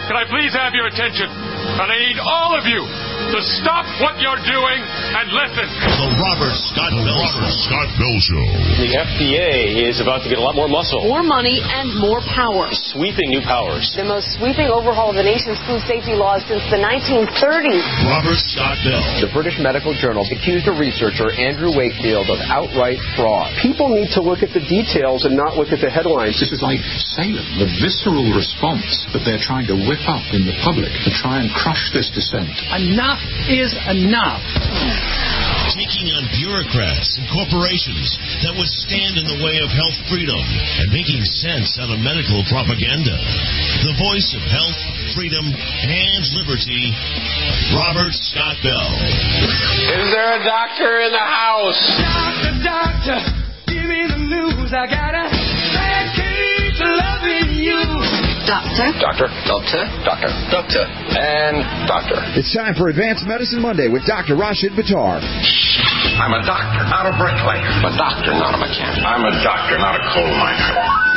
can I please have your attention? And I need all of you to stop what you're doing and listen. The Robert Scott Bell Show. The FDA is about to get a lot more muscle. More money and more power. Sweeping new powers. The most sweeping overhaul of the nation's food safety laws since the 1930s. Robert Scott Bell. The British Medical Journal accused a researcher, Andrew Wakefield, of outright fraud. People need to look at the details and not look at the headlines. This is like Salem, the visceral response that they're trying to whip up in the public to try and crush this dissent. Enough is enough. Taking on bureaucrats and corporations that would stand in the way of health freedom and making sense out of medical propaganda. The voice of health, freedom, and liberty, Robert Scott Bell. Is there a doctor in the house? Doctor, give me the news. I got a bad case of loving you. Doctor. Doctor. Doctor. Doctor. Doctor. And doctor. It's time for Advanced Medicine Monday with Dr. Rashid Buttar. I'm a doctor, not a bricklayer. A doctor, not a mechanic. I'm a doctor, not a coal miner.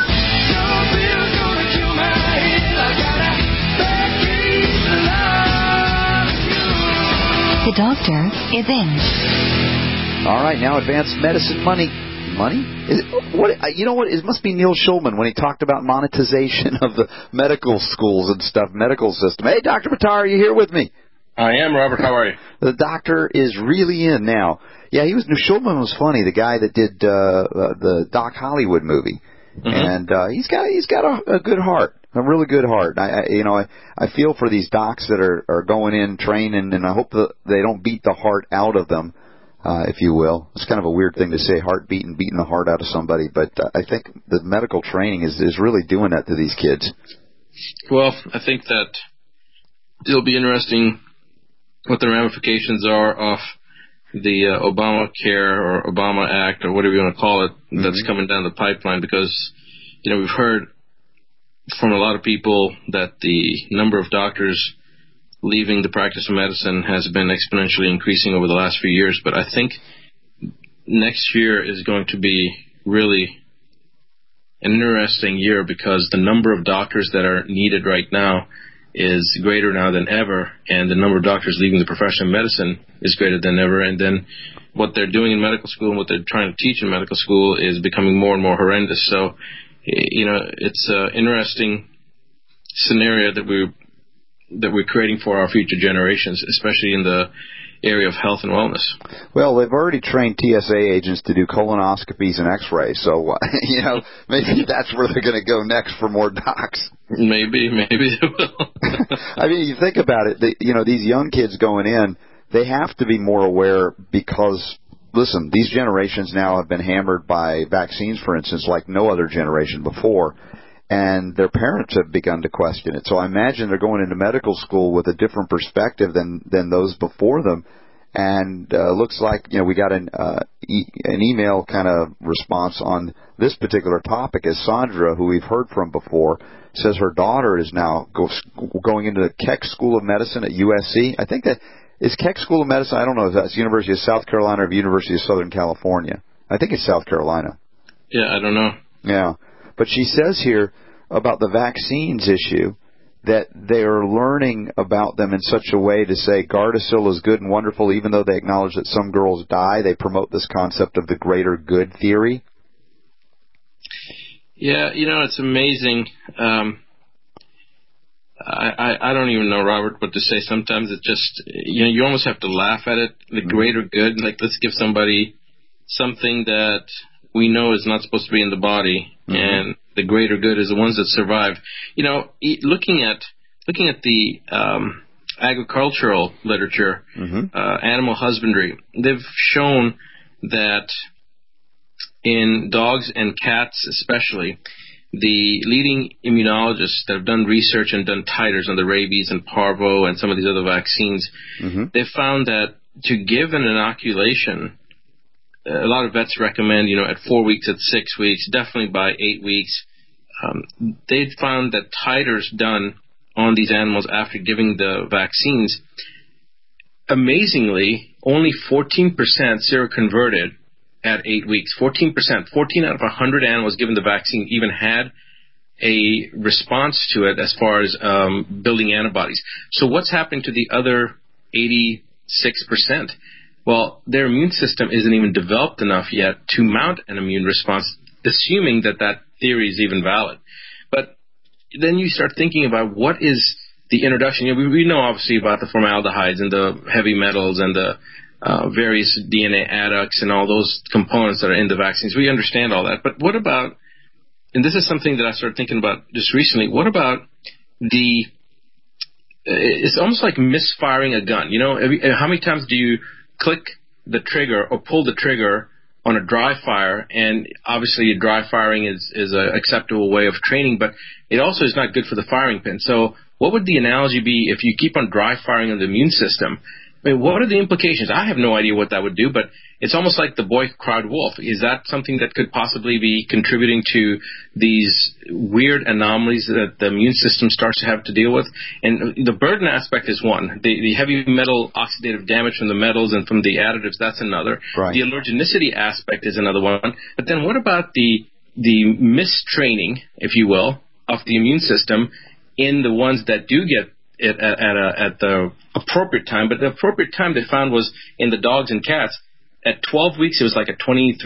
The doctor is in. All right, now Advanced Medicine Money. You know what? It must be Neil Schulman when he talked about monetization of the medical schools and stuff, medical system. Hey, Dr. Buttar, are you here with me? I am, Robert. How are you? The doctor is really in now. Yeah, Schulman was funny, the guy that did the Doc Hollywood movie. Mm-hmm. And he's got a good heart, a really good heart. I feel for these docs that are going in training, and I hope that they don't beat the heart out of them. If you will. It's kind of a weird thing to say, beating the heart out of somebody, but I think the medical training is really doing that to these kids. Well, I think that it'll be interesting what the ramifications are of the Obamacare or Obama Act or whatever you want to call it that's coming down the pipeline, because, we've heard from a lot of people that the number of doctors leaving the practice of medicine has been exponentially increasing over the last few years. But I think next year is going to be really an interesting year, because the number of doctors that are needed right now is greater now than ever, and the number of doctors leaving the profession of medicine is greater than ever. And then what they're doing in medical school and what they're trying to teach in medical school is becoming more and more horrendous. So, it's an interesting scenario that we're creating for our future generations, especially in the area of health and wellness. Well, they've already trained TSA agents to do colonoscopies and x-rays, so, maybe that's where they're going to go next for more docs. Maybe they will. I mean, you think about it, these young kids going in, they have to be more aware because, listen, these generations now have been hammered by vaccines, for instance, like no other generation before. And their parents have begun to question it. So I imagine they're going into medical school with a different perspective than those before them. And looks like, we got an email kind of response on this particular topic, as Sandra, who we've heard from before, says her daughter is now going into the Keck School of Medicine at USC. I think that is Keck School of Medicine. I don't know if that's University of South Carolina or University of Southern California. I think it's South Carolina. Yeah, I don't know. Yeah. But she says here about the vaccines issue that they are learning about them in such a way to say Gardasil is good and wonderful, even though they acknowledge that some girls die. They promote this concept of the greater good theory. Yeah, it's amazing. I don't even know, Robert, what to say. Sometimes it just, you almost have to laugh at it. The greater good, like let's give somebody something that we know is not supposed to be in the body, and the greater good is the ones that survive. Looking at the agricultural literature, animal husbandry, they've shown that in dogs and cats especially, the leading immunologists that have done research and done titers on the rabies and parvo and some of these other vaccines, they've found that to give an inoculation, a lot of vets recommend, at 4 weeks, at 6 weeks, definitely by 8 weeks. They've found that titers done on these animals after giving the vaccines, amazingly, only 14% seroconverted at 8 weeks. 14%. 14 out of 100 animals given the vaccine even had a response to it as far as building antibodies. So what's happened to the other 86%? Well, their immune system isn't even developed enough yet to mount an immune response, assuming that theory is even valid. But then you start thinking about what is the introduction. We know obviously about the formaldehydes and the heavy metals and the various DNA adducts and all those components that are in the vaccines. We understand all that. But what about, and this is something that I started thinking about just recently, what about it's almost like misfiring a gun. How many times do you click the trigger or pull the trigger on a dry fire? And obviously dry firing is an acceptable way of training, but it also is not good for the firing pin. So what would the analogy be if you keep on dry firing on the immune system? I mean, what are the implications? I have no idea what that would do, but it's almost like the boy cried wolf. Is that something that could possibly be contributing to these weird anomalies that the immune system starts to have to deal with? And the burden aspect is one. The heavy metal oxidative damage from the metals and from the additives, that's another. Right. The allergenicity aspect is another one. But then what about the mistraining, if you will, of the immune system in the ones that do get it at the appropriate time? But the appropriate time they found was in the dogs and cats. At 12 weeks, it was like a 23%,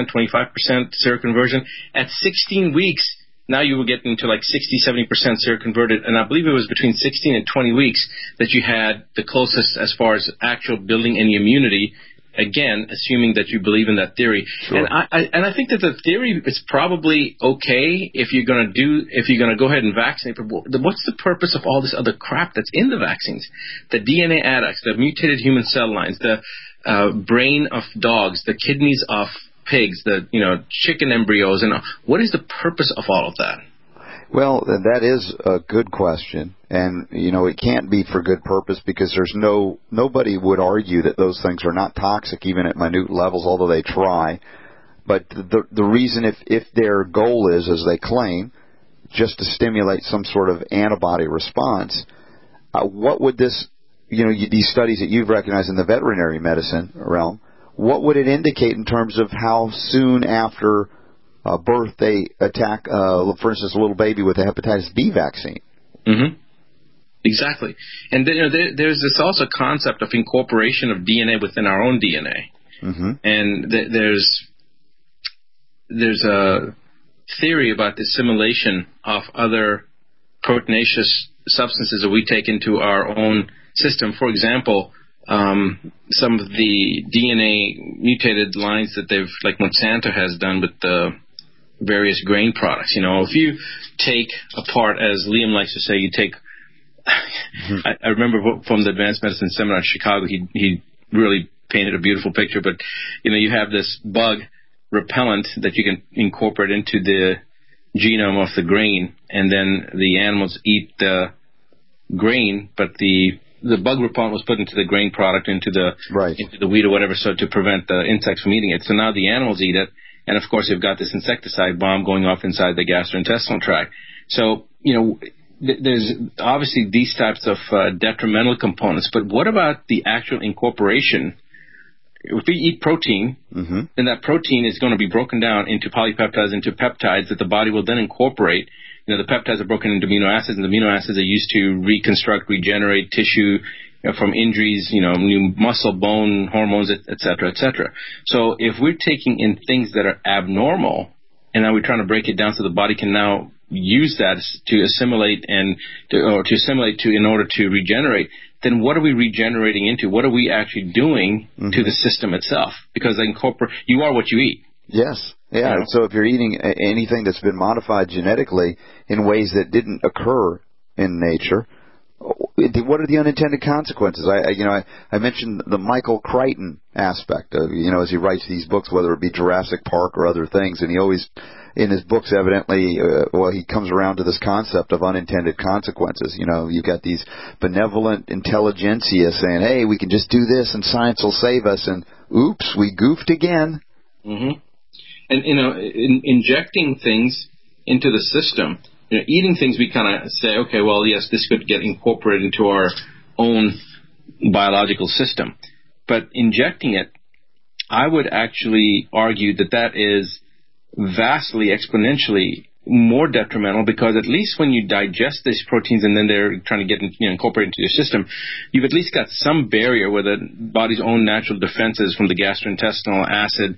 25% seroconversion. At 16 weeks, now you were getting to like 60, 70% seroconverted. And I believe it was between 16 and 20 weeks that you had the closest as far as actual building any immunity. Again, assuming that you believe in that theory. Sure. And I think that the theory is probably okay if you're going to go ahead and vaccinate. But what's the purpose of all this other crap that's in the vaccines? The DNA adducts, the mutated human cell lines, the brain of dogs, the kidneys of pigs, the chicken embryos, and what is the purpose of all of that? Well, that is a good question, and it can't be for good purpose because nobody would argue that those things are not toxic even at minute levels, although they try. But the reason, if their goal is, as they claim, just to stimulate some sort of antibody response, what would this, these studies that you've recognized in the veterinary medicine realm, what would it indicate in terms of how soon after birth they attack, for instance, a little baby with a hepatitis B vaccine? Mm-hmm. Exactly. And then, there's this also concept of incorporation of DNA within our own DNA. Mm-hmm. And there's a theory about the assimilation of other proteinaceous substances that we take into our own system. For example, some of the DNA mutated lines that like Monsanto has done with the various grain products. If you take apart, as Liam likes to say, you take. I remember from the Advanced Medicine Seminar in Chicago, he really painted a beautiful picture. But you have this bug repellent that you can incorporate into the genome of the grain, and then the animals eat the grain, but the bug repellent was put into the grain product, into the wheat or whatever, so to prevent the insects from eating it. So now the animals eat it, and of course you've got this insecticide bomb going off inside the gastrointestinal tract. So, there's obviously these types of detrimental components, but what about the actual incorporation? If we eat protein, mm-hmm. then that protein is going to be broken down into polypeptides, into peptides that the body will then incorporate. The peptides are broken into amino acids, and the amino acids are used to reconstruct, regenerate tissue from injuries, new muscle, bone, hormones, et cetera, et cetera. So if we're taking in things that are abnormal, and now we're trying to break it down so the body can now use that to assimilate in order to regenerate, then what are we regenerating into? What are we actually doing mm-hmm. to the system itself? Because you are what you eat. Yes. Yeah. So if you're eating anything that's been modified genetically in ways that didn't occur in nature, what are the unintended consequences? I mentioned the Michael Crichton aspect of, as he writes these books, whether it be Jurassic Park or other things, and he always, in his books, evidently, he comes around to this concept of unintended consequences. You've got these benevolent intelligentsia saying, hey, we can just do this and science will save us, and oops, we goofed again. Mm-hmm. And, injecting things into the system, eating things, we kind of say, okay, well, yes, this could get incorporated into our own biological system. But injecting it, I would actually argue that is vastly, exponentially more detrimental, because at least when you digest these proteins and then they're trying to get incorporated into your system, you've at least got some barrier where the body's own natural defenses from the gastrointestinal acid,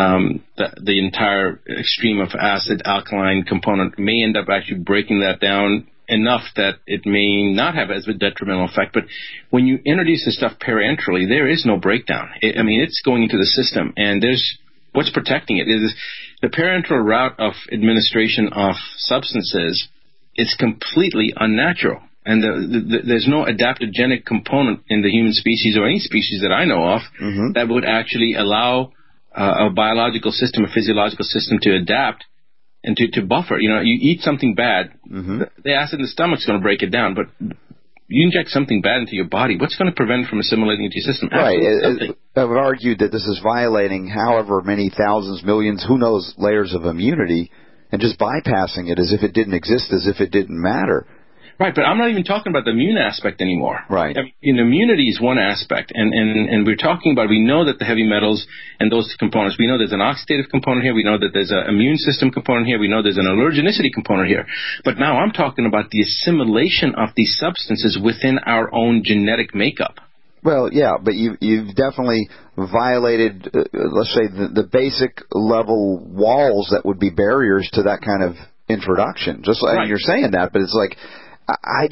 the entire extreme of acid alkaline component may end up actually breaking that down enough that it may not have as a detrimental effect. But when you introduce this stuff parenterally, there is no breakdown. It's going into the system, and what's protecting it is the parenteral route of administration of substances. It's completely unnatural, and there's no adaptogenic component in the human species or any species that I know of that would actually allow a biological system, a physiological system to adapt and to buffer. You eat something bad, the acid in the stomach's going to break it down, but you inject something bad into your body, what's going to prevent it from assimilating into your system? Right. I would argue that this is violating however many thousands, millions, who knows, layers of immunity, and just bypassing it as if it didn't exist, as if it didn't matter. Right, but I'm not even talking about the immune aspect anymore. Right. Immunity is one aspect, and we're talking about, we know that the heavy metals and those components, we know there's an oxidative component here, we know that there's an immune system component here, we know there's an allergenicity component here. But now I'm talking about the assimilation of these substances within our own genetic makeup. Well, yeah, but you've definitely violated, let's say, the basic level walls that would be barriers to that kind of introduction. Just like you're saying that, but it's like, I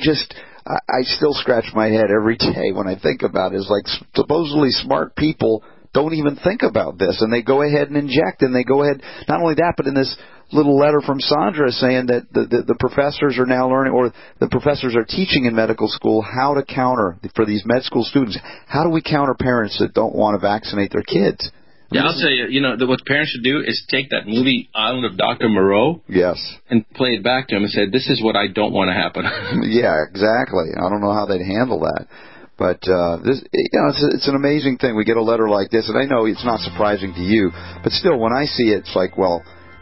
still scratch my head every day when I think about it. It's like supposedly smart people don't even think about this, and they go ahead and inject, and they go ahead, not only that, but in this little letter from Sandra saying that the professors are now learning, or the professors are teaching in medical school how to counter, for these med school students, how do we counter parents that don't want to vaccinate their kids? Yeah, I'll tell you, what parents should do is take that movie Island of Dr. Moreau and play it back to them and say, this is what I don't want to happen. Yeah, exactly. I don't know how they'd handle that. But it's an amazing thing. We get a letter like this, and I know it's not surprising to you, but still, when I see it, it's like, well,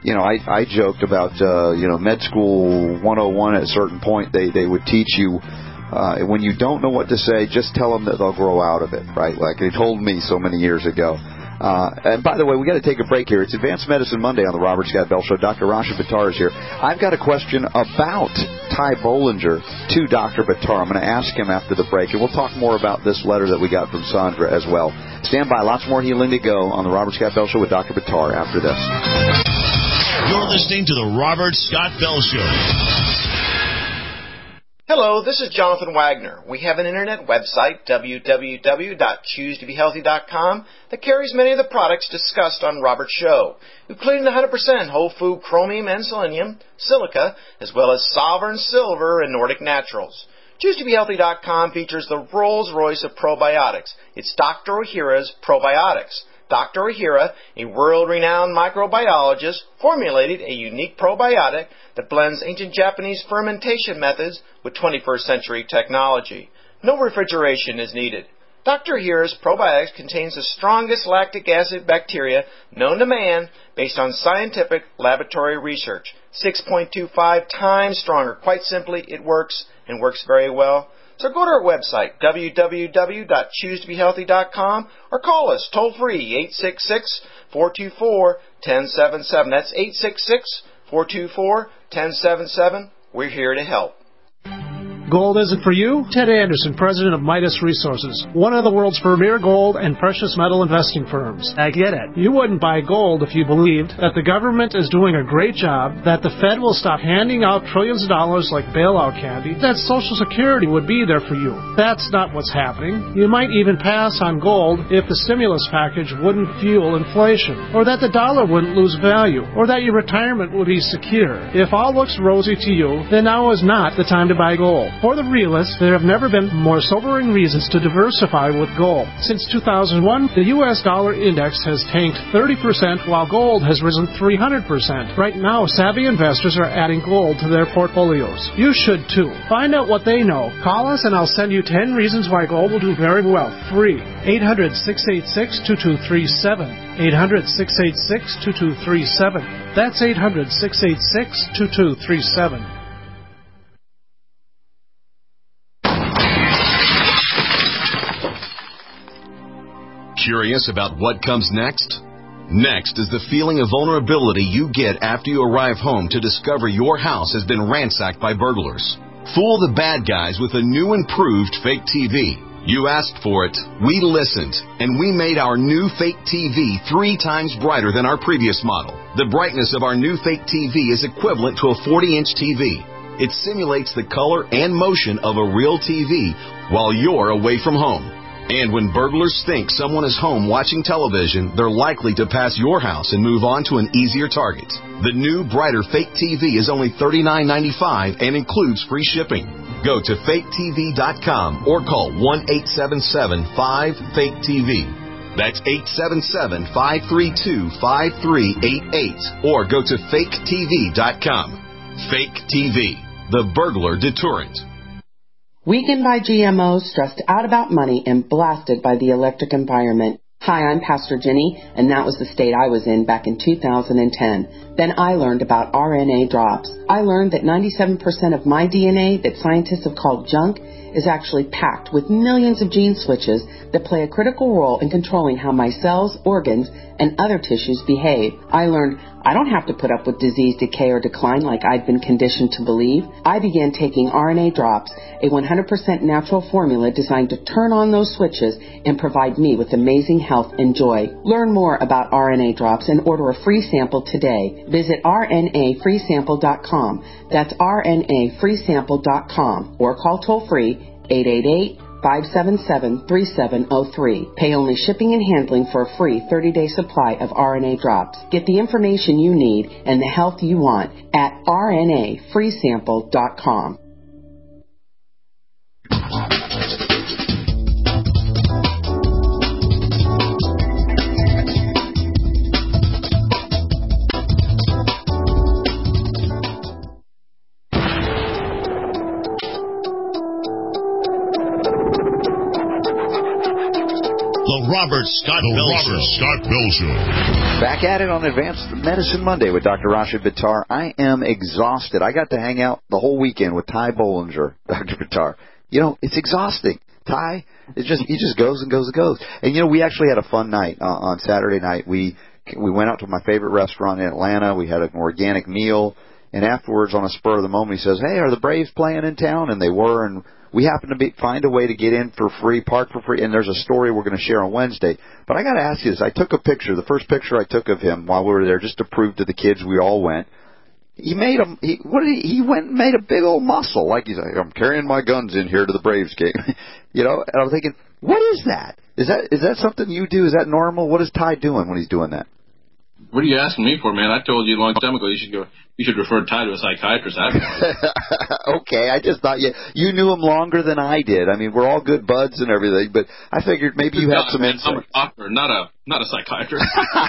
I joked about, med school 101 at a certain point, they would teach you, when you don't know what to say, just tell them that they'll grow out of it, right? Like they told me so many years ago. And by the way, we got to take a break here. It's Advanced Medicine Monday on the Robert Scott Bell Show. Dr. Rasha Buttar is here. I've got a question about Ty Bollinger to Dr. Buttar. I'm going to ask him after the break, and we'll talk more about this letter that we got from Sandra as well. Stand by. Lots more healing to go on the Robert Scott Bell Show with Dr. Buttar after this. You're listening to the Robert Scott Bell Show. Hello, this is Jonathan Wagner. We have an internet website, www.choosetobehealthy.com, that carries many of the products discussed on Robert's show, including the 100% whole food chromium and selenium, silica, as well as Sovereign Silver and Nordic Naturals. ChooseToBeHealthy.com features the Rolls-Royce of probiotics. It's Dr. Ohhira's Probiotics. Dr. Ohhira, a world-renowned microbiologist, formulated a unique probiotic that blends ancient Japanese fermentation methods with 21st century technology. No refrigeration is needed. Dr. Ohhira's probiotics contains the strongest lactic acid bacteria known to man based on scientific laboratory research. 6.25 times stronger. Quite simply, it works and works very well. So go to our website, www.choosetobehealthy.com, or call us toll-free, 866-424-1077. That's 866-424-1077. We're here to help. Gold isn't for you? Ted Anderson, president of Midas Resources, one of the world's premier gold and precious metal investing firms. I get it. You wouldn't buy gold if you believed that the government is doing a great job, that the Fed will stop handing out trillions of dollars like bailout candy, that Social Security would be there for you. That's not what's happening. You might even pass on gold if the stimulus package wouldn't fuel inflation, or that the dollar wouldn't lose value, or that your retirement would be secure. If all looks rosy to you, then now is not the time to buy gold. For the realists, there have never been more sobering reasons to diversify with gold. Since 2001, the U.S. dollar index has tanked 30%, while gold has risen 300%. Right now, savvy investors are adding gold to their portfolios. You should too. Find out what they know. Call us and I'll send you 10 reasons why gold will do very well. Free. 800-686-2237. 800-686-2237. That's 800-686-2237. Curious about what comes next? Next is the feeling of vulnerability you get after you arrive home to discover your house has been ransacked by burglars. Fool the bad guys with a new improved fake TV. You asked for it, we listened, and we made our new fake TV 3 times brighter than our previous model. The brightness of our new fake TV is equivalent to a 40-inch TV. It simulates the color and motion of a real TV while you're away from home. And when burglars think someone is home watching television, they're likely to pass your house and move on to an easier target. The new, brighter fake TV is only $39.95 and includes free shipping. Go to faketv.com or call 1-877-5-FAKE-TV. That's 877-532-5388 or go to faketv.com. Fake TV, the burglar deterrent. Weakened by GMOs, stressed out about money, and blasted by the electric environment. Hi, I'm Pastor Jenny, and that was the state I was in back in 2010. Then I learned about RNA drops. I learned that 97% of my DNA that scientists have called junk is actually packed with millions of gene switches that play a critical role in controlling how my cells, organs, and other tissues behave. I learned I don't have to put up with disease, decay, or decline like I'd been conditioned to believe. I began taking RNA drops, a 100% natural formula designed to turn on those switches and provide me with amazing health and joy. Learn more about RNA drops and order a free sample today. Visit rnafreesample.com. That's rnafreesample.com or call toll-free 888-577-3703. Pay only shipping and handling for a free 30-day supply of RNA drops. Get the information you need and the health you want at rnafreesample.com. Robert Scott Bell Show. Back at it on Advanced Medicine Monday with Dr. Rashid Buttar. I am exhausted. I got to hang out the whole weekend with Ty Bollinger, Dr. Buttar. You know, it's exhausting. Ty, he just goes and goes and goes. And, you know, we actually had a fun night on Saturday night. We went out to my favorite restaurant in Atlanta. We had an organic meal. And afterwards, on a spur of the moment, he says, hey, are the Braves playing in town? And they were, and we happened to find a way to get in for free, park for free, and there's a story we're going to share on Wednesday. But I got to ask you this. I took a picture, the first picture I took of him while we were there, just to prove to the kids we all went. He made he went and made a big old muscle, like he's like, I'm carrying my guns in here to the Braves game. You know, and I'm thinking, what is that? Is that something you do? Is that normal? What is Ty doing when he's doing that? What are you asking me for, man? I told you a long time ago you should refer Ty to a psychiatrist. Okay, I just thought you knew him longer than I did. I mean, we're all good buds and everything, but I figured maybe you had some insight. I'm a doctor, not a psychiatrist.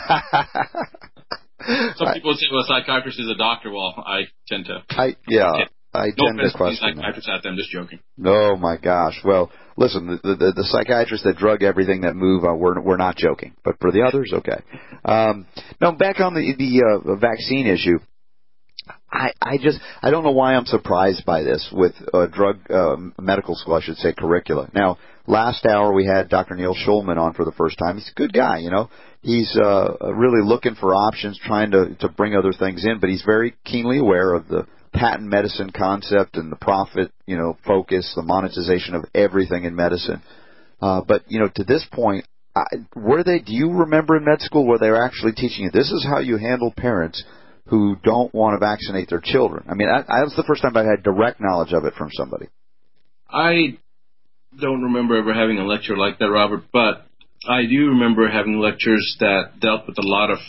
Some people say, well, a psychiatrist is a doctor. Well, I tend to. I tend to question psychiatrists out there. I'm just joking. Oh my gosh! Well, listen, the psychiatrists that drug everything that move, we're not joking. But for the others, okay. Now back on the vaccine issue. I don't know why I'm surprised by this with medical school, I should say, curricula. Now, last hour we had Dr. Neil Schulman on for the first time. He's a good guy, you know. He's really looking for options, trying to bring other things in, but he's very keenly aware of the patent medicine concept and the profit, you know, focus, the monetization of everything in medicine. But, you know, to this point, do you remember in med school where they were actually teaching you, this is how you handle parents who don't want to vaccinate their children? I mean, that was the first time I had direct knowledge of it from somebody. I don't remember ever having a lecture like that, Robert, but I do remember having lectures that dealt with a lot of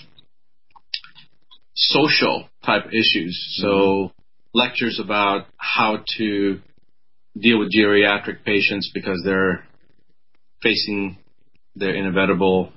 social type issues. So lectures about how to deal with geriatric patients because they're facing their inevitable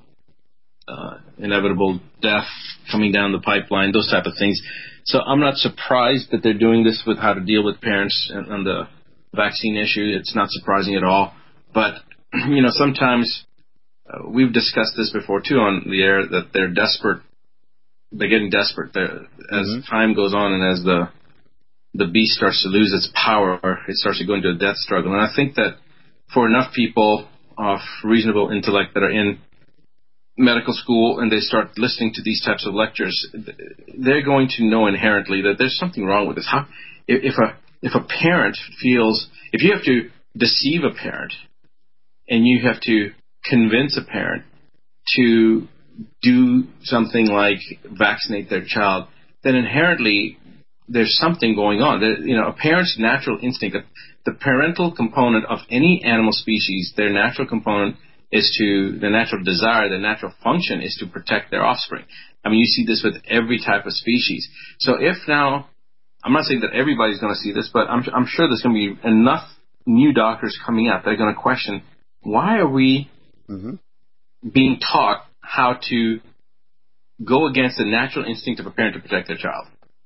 death coming down the pipeline, those type of things. So I'm not surprised that they're doing this with how to deal with parents on the vaccine issue. It's not surprising at all. But, you know, sometimes we've discussed this before, too, on the air, that they're desperate. They're getting desperate. As time goes on and as the beast starts to lose its power, it starts to go into a death struggle. And I think that for enough people of reasonable intellect that are in medical school and they start listening to these types of lectures, they're going to know inherently that there's something wrong with this. How, if a parent feels, if you have to deceive a parent and you have to convince a parent to do something like vaccinate their child, then inherently there's something going on. A parent's natural instinct, the parental component of any animal species, their natural component is the natural desire, the natural function is to protect their offspring. I mean, you see this with every type of species. So if now, I'm not saying that everybody's going to see this, but I'm sure there's going to be enough new doctors coming up that are going to question, why are we being taught how to go against the natural instinct of a parent to protect their child?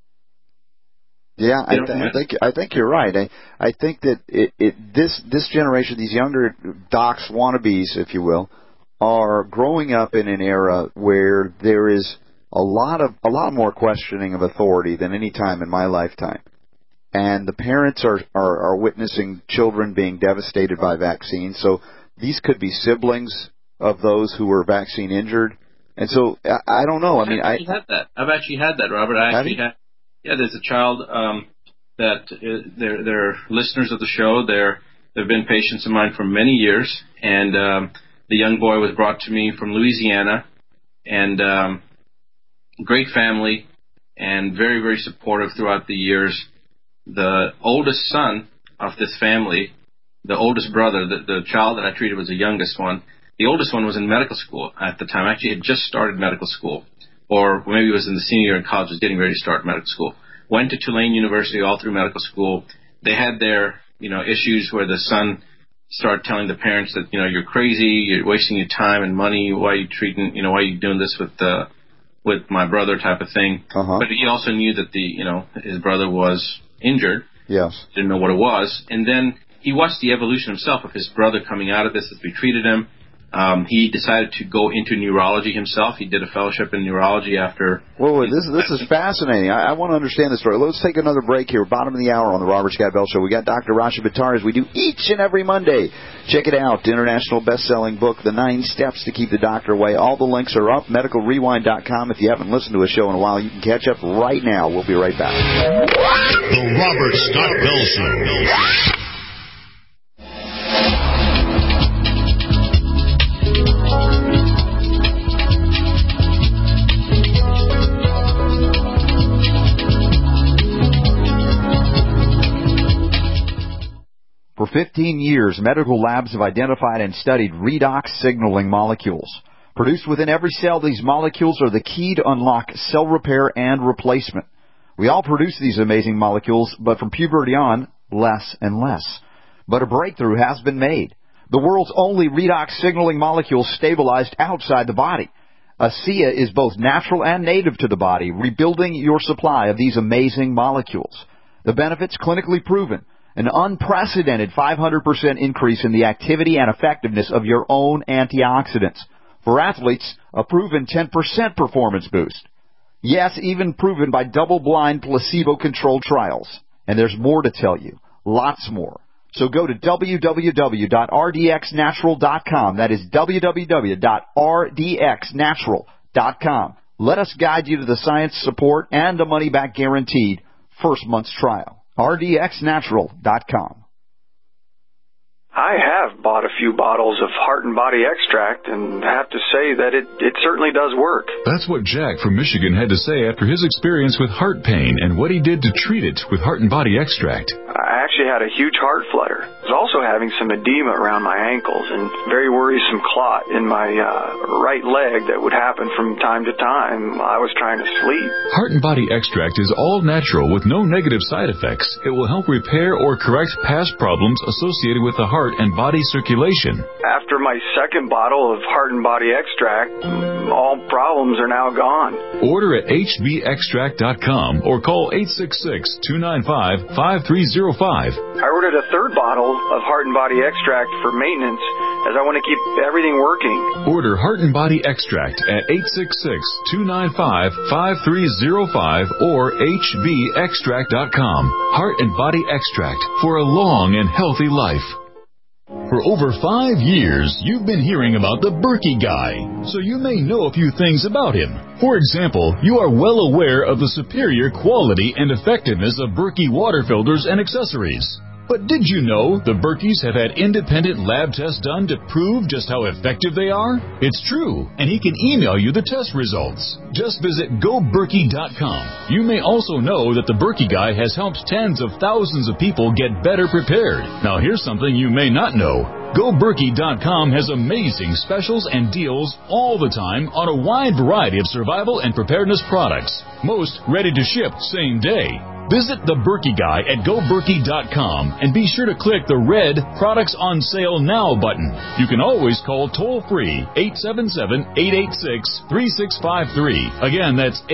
Yeah, I think you're right. I think that this generation, these younger docs wannabes, if you will, are growing up in an era where there is a lot more questioning of authority than any time in my lifetime. And the parents are witnessing children being devastated by vaccines. So these could be siblings of those who were vaccine injured. And so I don't know. I mean, I've actually had that, Robert. Yeah, there's a child that they're listeners of the show. They've been patients of mine for many years, and the young boy was brought to me from Louisiana, and great family, and very, very supportive throughout the years. The oldest son of this family, the oldest brother, the child that I treated was the youngest one. The oldest one was in medical school at the time. Actually, had just started medical school. Or maybe it was in the senior year in college, was getting ready to start medical school. Went to Tulane University all through medical school. They had their, issues where the son started telling the parents that, you're crazy, you're wasting your time and money, why are you doing this with my brother type of thing. But he also knew that his brother was injured. Yes. Didn't know what it was. And then he watched the evolution himself of his brother coming out of this as we treated him. He decided to go into neurology himself. He did a fellowship in neurology after. Whoa, this is fascinating. I want to understand the story. Let's take another break here. Bottom of the hour on the Robert Scott Bell Show. We got Dr. Rashid Buttar, as we do each and every Monday. Check it out. International best-selling book, The 9 Steps to Keep the Doctor Away. All the links are up. MedicalRewind.com. If you haven't listened to a show in a while, you can catch up right now. We'll be right back. The Robert Scott Bell Show. For 15 years, medical labs have identified and studied redox signaling molecules. Produced within every cell, these molecules are the key to unlock cell repair and replacement. We all produce these amazing molecules, but from puberty on, less and less. But a breakthrough has been made. The world's only redox signaling molecule stabilized outside the body. ASEA is both natural and native to the body, rebuilding your supply of these amazing molecules. The benefits clinically proven. An unprecedented 500% increase in the activity and effectiveness of your own antioxidants. For athletes, a proven 10% performance boost. Yes, even proven by double-blind placebo-controlled trials. And there's more to tell you. Lots more. So go to www.rdxnatural.com. That is www.rdxnatural.com. Let us guide you to the science support and the money-back guaranteed first month's trial. rdxnatural.com. I have bought a few bottles of Heart and Body Extract and have to say that it certainly does work. That's what Jack from Michigan had to say after his experience with heart pain and what he did to treat it with Heart and Body Extract. I actually had a huge heart flutter. I was also having some edema around my ankles and very worrisome clot in my right leg that would happen from time to time while I was trying to sleep. Heart and Body Extract is all natural with no negative side effects. It will help repair or correct past problems associated with the heart and body circulation. After my second bottle of Heart and Body Extract, all problems are now gone. Order at hbextract.com or call 866-295-5305. I ordered a third bottle of Heart and Body Extract for maintenance as I want to keep everything working. Order Heart and Body Extract at 866-295-5305 or hbextract.com. Heart and Body Extract for a long and healthy life. For over 5 years, you've been hearing about the Berkey Guy, so you may know a few things about him. For example, you are well aware of the superior quality and effectiveness of Berkey water filters and accessories. But did you know the Berkeys have had independent lab tests done to prove just how effective they are? It's true, and he can email you the test results. Just visit GoBerkey.com. You may also know that the Berkey Guy has helped tens of thousands of people get better prepared. Now here's something you may not know. GoBerkey.com has amazing specials and deals all the time on a wide variety of survival and preparedness products. Most ready to ship same day. Visit the Berkey Guy at GoBerkey.com and be sure to click the red Products on Sale Now button. You can always call toll-free 877-886-3653. Again, that's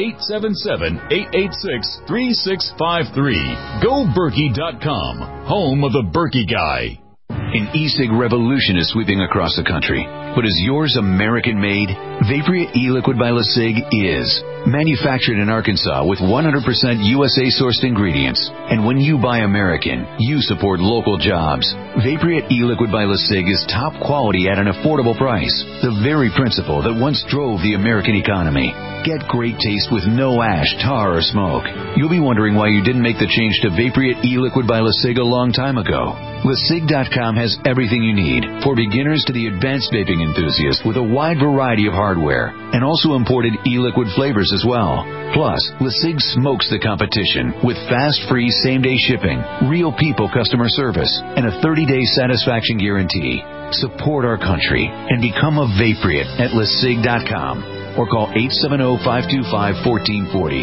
877-886-3653. GoBerkey.com, home of the Berkey Guy. An e-cig revolution is sweeping across the country. But is yours American-made? Vaporia e-liquid by LeSig is. Manufactured in Arkansas with 100% USA-sourced ingredients. And when you buy American, you support local jobs. Vaporia e-liquid by LeSig is top quality at an affordable price. The very principle that once drove the American economy. Get great taste with no ash, tar, or smoke. You'll be wondering why you didn't make the change to Vaporia e-liquid by LeSig a long time ago. LeSig.com has everything you need, for beginners to the advanced vaping enthusiast, with a wide variety of hardware, and also imported e-liquid flavors as well. Plus, LeSig smokes the competition with fast, free, same-day shipping, real people customer service, and a 30-day satisfaction guarantee. Support our country and become a Vaporeate at LeSig.com. Or call 870-525-1440.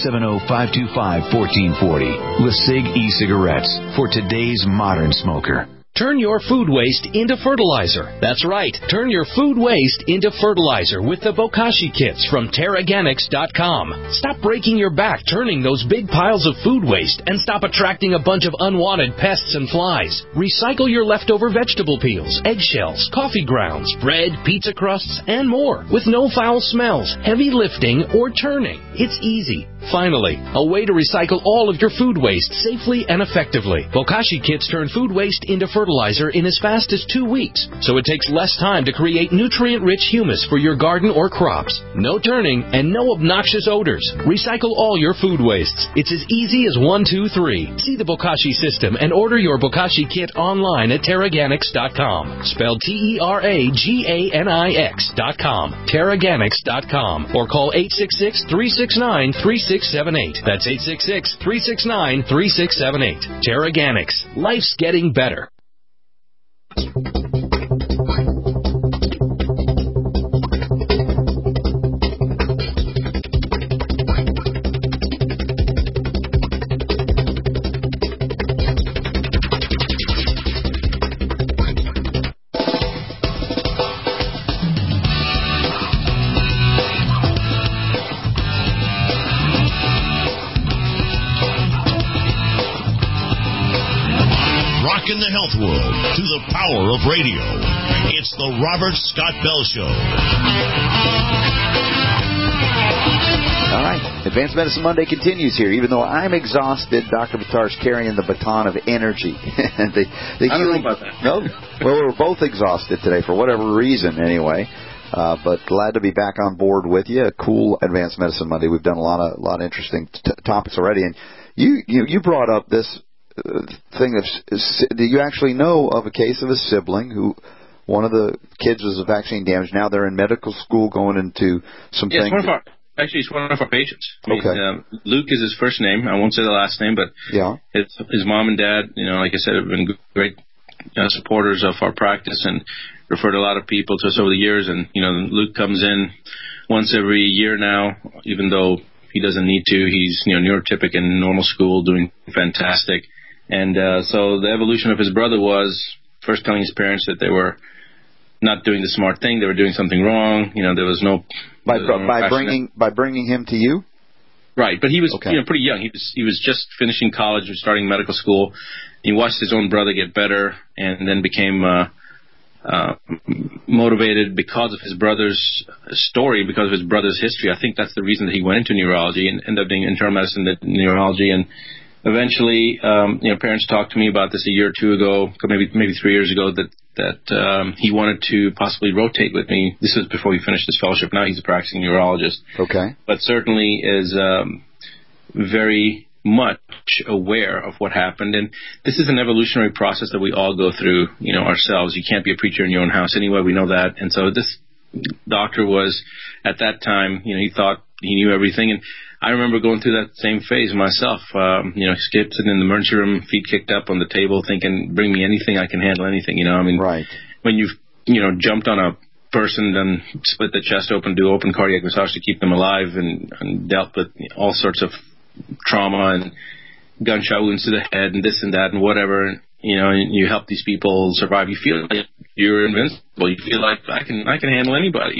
870-525-1440. LeSig e-cigarettes for today's modern smoker. Turn your food waste into fertilizer. That's right. Turn your food waste into fertilizer with the Bokashi kits from Terraganics.com. Stop breaking your back turning those big piles of food waste and stop attracting a bunch of unwanted pests and flies. Recycle your leftover vegetable peels, eggshells, coffee grounds, bread, pizza crusts, and more with no foul smells, heavy lifting, or turning. It's easy. Finally, a way to recycle all of your food waste safely and effectively. Bokashi kits turn food waste into fertilizer in as fast as 2 weeks, so it takes less time to create nutrient-rich humus for your garden or crops. No turning and no obnoxious odors. Recycle all your food wastes. It's as easy as 1, 2, 3. See the Bokashi system and order your Bokashi kit online at Terraganics.com. Spelled Terraganix.com. Terraganics.com. Or call 866-369-3678. That's 866-369-3678. Terraganics. Life's getting better. In the health world through the power of radio. It's the Robert Scott Bell Show. All right. Advanced Medicine Monday continues here. Even though I'm exhausted, Dr. Battar's carrying the baton of energy. I don't know about that. No? Well, we're both exhausted today for whatever reason anyway. But glad to be back on board with you. A cool Advanced Medicine Monday. We've done a lot of interesting topics already. And you brought up this thing of, do you actually know of a case of a sibling who one of the kids was vaccine damaged? Now they're in medical school going into some things. It's one of our patients. Okay. Luke is his first name. I won't say the last name, but yeah, his mom and dad, like I said, have been great supporters of our practice and referred a lot of people to us over the years. And, Luke comes in once every year now, even though he doesn't need to. He's, neurotypic in normal school, doing fantastic. And so the evolution of his brother was first telling his parents that they were not doing the smart thing, they were doing something wrong. There was no by bringing him to you. Right, but he was pretty young. He was just finishing college and starting medical school. He watched his own brother get better, and then became motivated because of his brother's story, because of his brother's history. I think that's the reason that he went into neurology and ended up doing internal medicine, neurology, and eventually, parents talked to me about this a year or two ago, maybe 3 years ago, that he wanted to possibly rotate with me. This was before he finished his fellowship. Now he's a practicing neurologist. Okay. But certainly is very much aware of what happened. And this is an evolutionary process that we all go through, ourselves. You can't be a preacher in your own house anyway. We know that. And so this doctor was, at that time, he thought he knew everything. And I remember going through that same phase myself, sitting in the emergency room, feet kicked up on the table, thinking, bring me anything, I can handle anything, Right. When you've, jumped on a person, done split the chest open, do open cardiac massage to keep them alive, and dealt with all sorts of trauma and gunshot wounds to the head and this and that and whatever, and you help these people survive. You feel like you're invincible. You feel like I can handle anybody.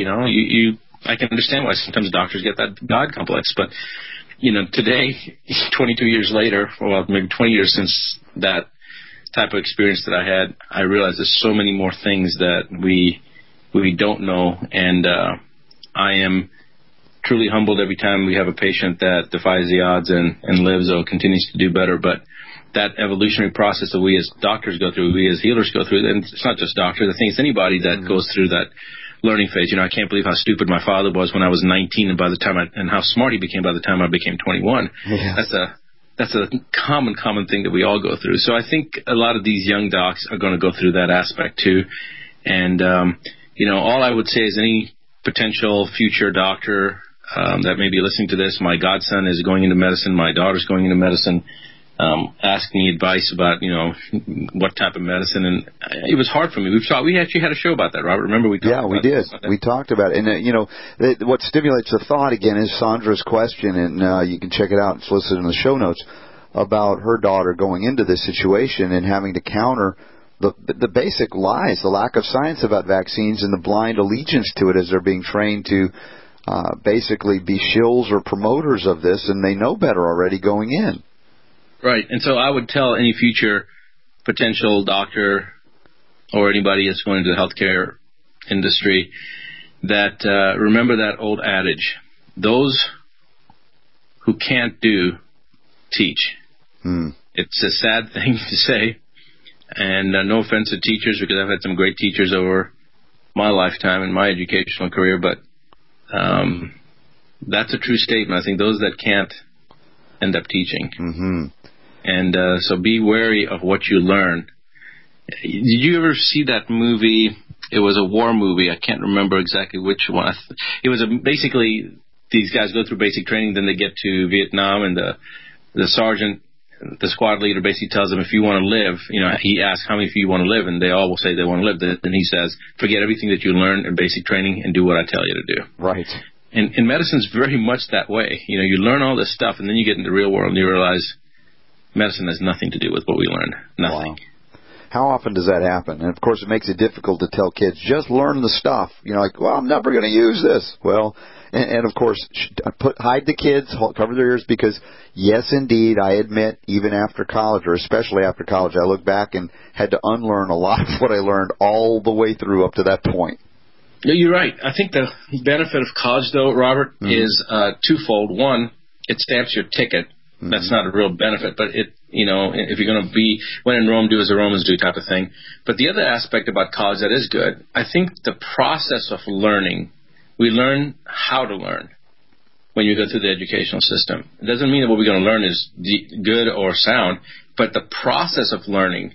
I can understand why sometimes doctors get that God complex. But today, 22 years later, well, maybe 20 years since that type of experience that I had, I realize there's so many more things that we don't know, and I am truly humbled every time we have a patient that defies the odds and lives or continues to do better. But that evolutionary process that we as doctors go through, we as healers go through, and it's not just doctors, I think it's anybody that goes through that learning phase. I can't believe how stupid my father was when I was 19, and and how smart he became by the time I became 21. Yeah. That's a common thing that we all go through. So I think a lot of these young docs are going to go through that aspect too. And all I would say is any potential future doctor that may be listening to this, my godson is going into medicine, my daughter's going into medicine, asking me advice about, what type of medicine. And it was hard for me. We actually had a show about that, Robert. Remember we talked about we did. We talked about it. And, what stimulates the thought, again, is Sandra's question, and you can check it out. It's listed in the show notes, about her daughter going into this situation and having to counter the basic lies, the lack of science about vaccines, and the blind allegiance to it as they're being trained to basically be shills or promoters of this, and they know better already going in. Right. And so I would tell any future potential doctor or anybody that's going into the healthcare industry that remember that old adage, those who can't do, teach. It's a sad thing to say, and no offense to teachers, because I've had some great teachers over my lifetime and my educational career, but that's a true statement. I think those that can't end up teaching. Mm-hmm. And so be wary of what you learn. Did you ever see that movie? It was a war movie. I can't remember exactly which one. It was basically these guys go through basic training, then they get to Vietnam, and the sergeant, the squad leader, basically tells them, if you want to live, he asks how many of you want to live, and they all will say they want to live. Then he says, forget everything that you learned in basic training and do what I tell you to do. Right. And medicine's very much that way. You learn all this stuff, and then you get in the real world and you realize medicine has nothing to do with what we learned. Nothing. Wow. How often does that happen? And, of course, it makes it difficult to tell kids, just learn the stuff. I'm never going to use this. Well, and of course, hide the kids, cover their ears, because, yes, indeed, I admit, even after college, or especially after college, I look back and had to unlearn a lot of what I learned all the way through up to that point. You're right. I think the benefit of college, though, Robert, is twofold. One, it stamps your ticket. That's not a real benefit, but if you're going to be, when in Rome, do as the Romans do type of thing. But the other aspect about college that is good, I think the process of learning, we learn how to learn when you go through the educational system. It doesn't mean that what we're going to learn is good or sound, but the process of learning,